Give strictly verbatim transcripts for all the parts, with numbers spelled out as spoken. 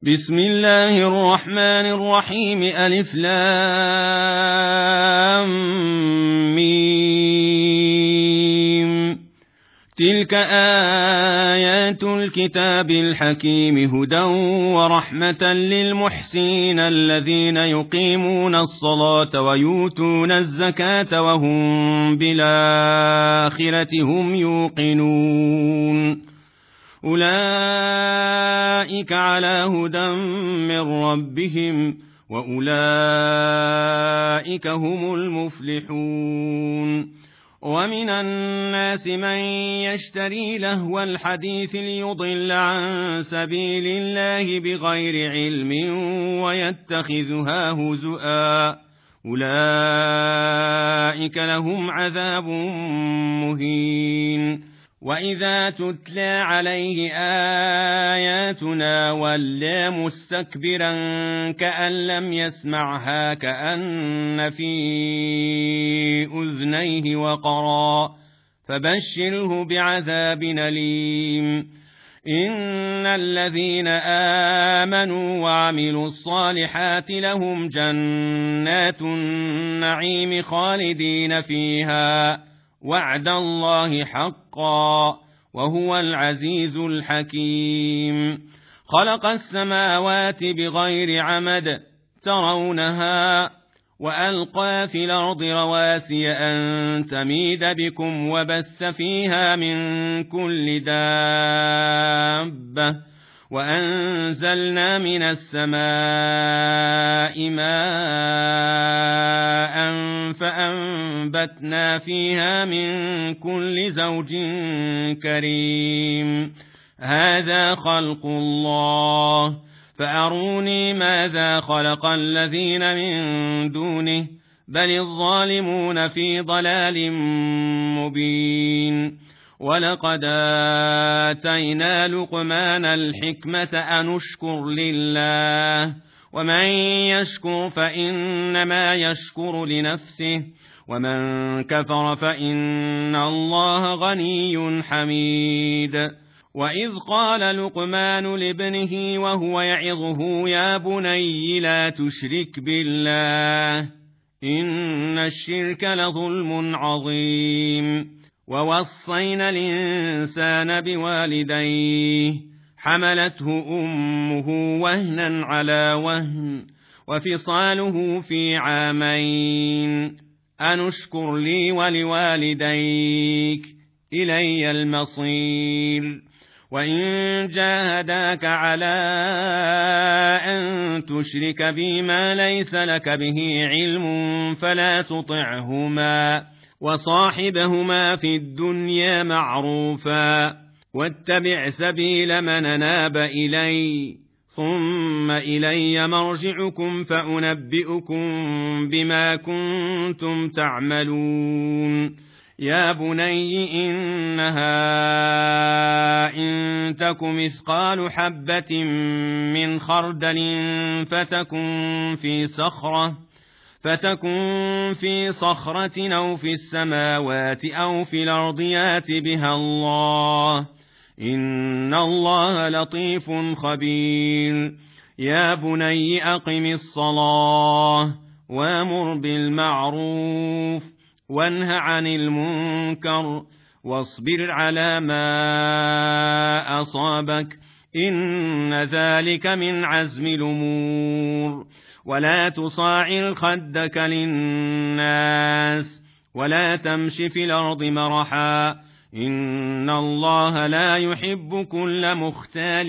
بسم الله الرحمن الرحيم ألف لام ميم تلك آيات الكتاب الحكيم هدى ورحمة للمحسنين الذين يقيمون الصلاة ويؤتون الزكاة وهم بالآخرة هم يوقنون أولئك على هدى من ربهم وأولئك هم المفلحون ومن الناس من يشتري لهو الحديث ليضل عن سبيل الله بغير علم ويتخذها هزؤا أولئك لهم عذاب مهين وإذا تتلى عليه آياتنا ولى مستكبرا كأن لم يسمعها كأن في أذنيه وقرا فبشره بعذاب أليم إن الذين آمنوا وعملوا الصالحات لهم جنات النعيم خالدين فيها وعد الله حقا وهو العزيز الحكيم خلق السماوات بغير عمد ترونها وألقى في الأرض رواسي أن تميد بكم وبث فيها من كل دابة وأنزلنا من السماء ماء فأنبتنا فيها من كل زوج كريم هذا خلق الله فأروني ماذا خلق الذين من دونه بل الظالمون في ضلال مبين ولقد آتينا لقمان الحكمة أن اشكر لله ومن يشكر فإنما يشكر لنفسه ومن كفر فإن الله غني حميد وإذ قال لقمان لابنه وهو يعظه يا بني لا تشرك بالله إن الشرك لظلم عظيم ووصينا الإنسان بوالديه حملته أمه وهنا على وهن وفصاله في عامين أن اشكر لي ولوالديك إلي المصير وإن جاهداك على أن تشرك بي ما ليس لك به علم فلا تطعهما وصاحبهما في الدنيا معروفا واتبع سبيل من أناب إلي ثم إلي مرجعكم فأنبئكم بما كنتم تعملون يا بني إنها إن تك مثقال حبة من خردل فتكن في صخرة فتكن في صخرة أو في السماوات أو في الأرض يات بها الله إن الله لطيف خبير يا بني أقم الصلاة وامر بالمعروف وانه عن المنكر واصبر على ما أصابك إن ذلك من عزم الأمور ولا تصاعر خدك للناس ولا تمش في الأرض مرحا إن الله لا يحب كل مختال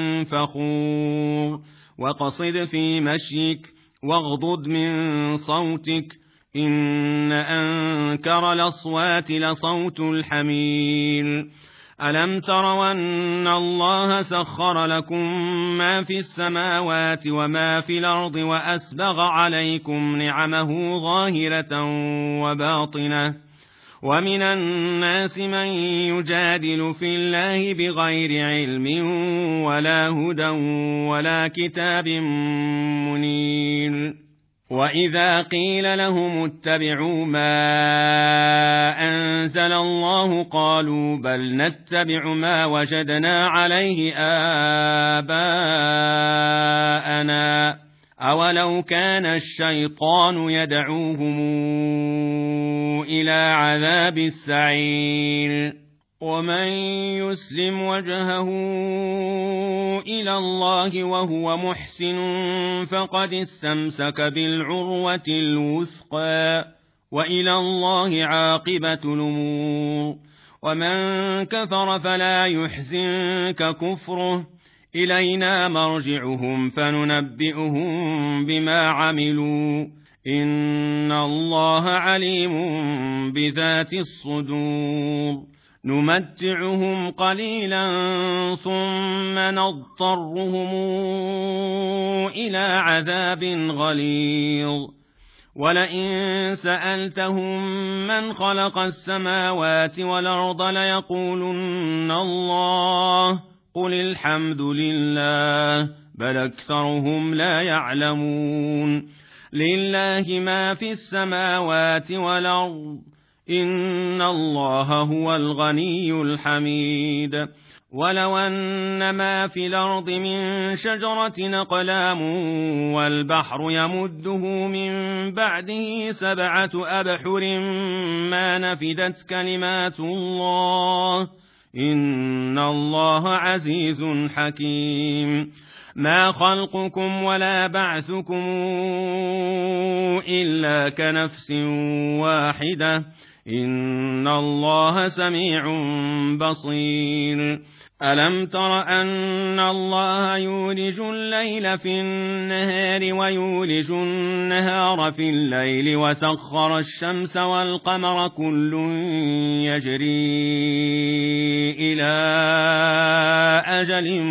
فخور وقصد في مشيك واغضض من صوتك إن أنكر الأصوات لصوت الحمير ألم تروا أن الله سخر لكم ما في السماوات وما في الأرض وأسبغ عليكم نعمه ظاهرة وباطنة ومن الناس من يجادل في الله بغير علم ولا هدى ولا كتاب منير وإذا قيل لهم اتبعوا ما أنزل الله قالوا بل نتبع ما وجدنا عليه آباءنا أولو كان الشيطان يدعوهم إلى عذاب السعير ومن يسلم وجهه إلى الله وهو محسن فقد استمسك بالعروة الوثقى وإلى الله عاقبة الأمور ومن كفر فلا يحزنك كفره إلينا مرجعهم فننبئهم بما عملوا إن الله عليم بذات الصدور نمتعهم قليلا ثم نضطرهم إلى عذاب غليظ ولئن سألتهم من خلق السماوات والأرض ليقولن الله قل الحمد لله بل أكثرهم لا يعلمون لله ما في السماوات والأرض إن الله هو الغني الحميد ولو أن ما في الأرض من شجرة أقلام والبحر يمده من بعده سبعة أبحر ما نفدت كلمات الله إن الله عزيز حكيم ما خلقكم ولا بعثكم إلا كنفس واحدة إن الله سميع بصير ألم تر أن الله يولج الليل في النهار ويولج النهار في الليل وسخر الشمس والقمر كل يجري إلى أجل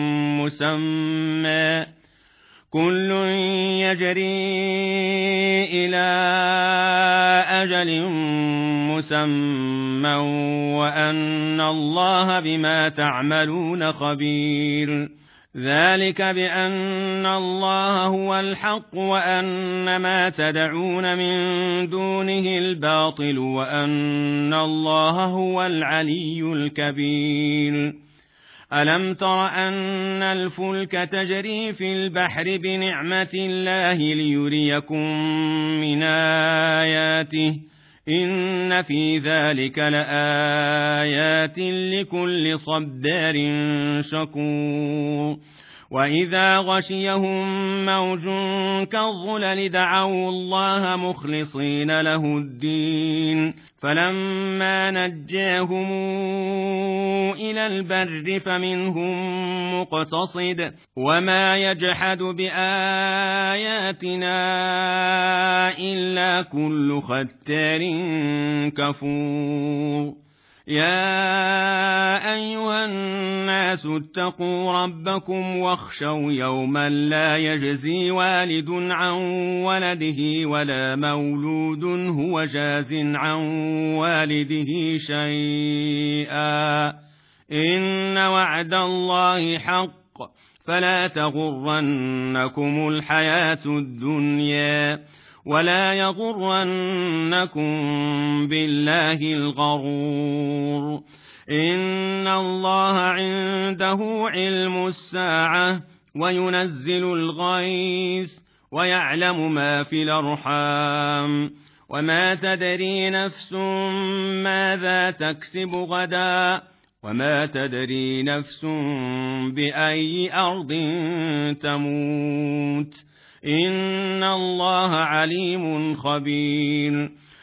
مسمى كل يجري إلى أجل مسمى وأن الله بما تعملون خبير ذلك بأن الله هو الحق وأن ما تدعون من دونه الباطل وأن الله هو العلي الكبير ألم تر أن الفلك تجري في البحر بنعمة الله ليريكم من آياته إن في ذلك لآيات لكل صبار شكور وإذا غشيهم موج كالظلل دعوا الله مخلصين له الدين فلما نجاهم إلى البر فمنهم مقتصد وما يجحد بآياتنا إلا كل ختار كفور يا أيها الناس اتقوا ربكم واخشوا يوما لا يجزي والد عن ولده ولا مولود هو جاز عن والده شيئا إن وعد الله حق فلا تغرنكم الحياة الدنيا ولا يغرنكم بالله الغرور إن الله عنده علم الساعة وينزل الغيث ويعلم ما في الأرحام وما تدري نفس ماذا تكسب غدا وما تدري نفس بأي أرض تموت إن الله عليم خبير